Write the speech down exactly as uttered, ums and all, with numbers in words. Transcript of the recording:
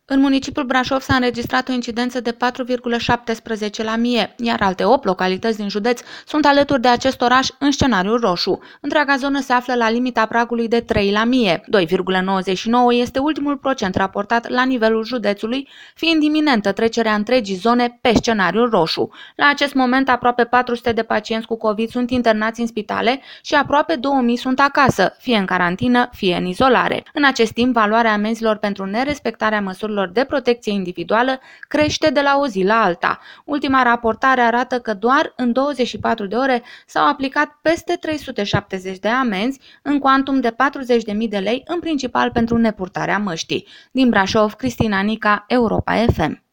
În municipiul Brașov s-a înregistrat o incidență de patru virgulă șaptesprezece la mie, iar alte opt localități din județ sunt alături de acest oraș în scenariul roșu. Întreaga zonă se află la limita pragului de trei la mie. doi virgulă nouăzeci și nouă este ultimul procent raportat la nivelul județului, fiind iminentă trecerea întregii zone pe scenariul roșu. La acest moment, aproape patru sute de pacienți cu COVID sunt internați în spitale și aproape două mii sunt acasă, fie în carantină, fie în izolare. În acest timp, valoarea amenzilor pentru nerespectarea măsurilor de protecție individuală crește de la o zi la alta. Ultima raportare arată că doar în douăzeci și patru de ore s-au aplicat peste trei sute șaptezeci de amenzi în cuantum de patruzeci de mii de lei, în principal pentru nepurtarea măștii. Din Brașov, Cristina Nica, Europa F M.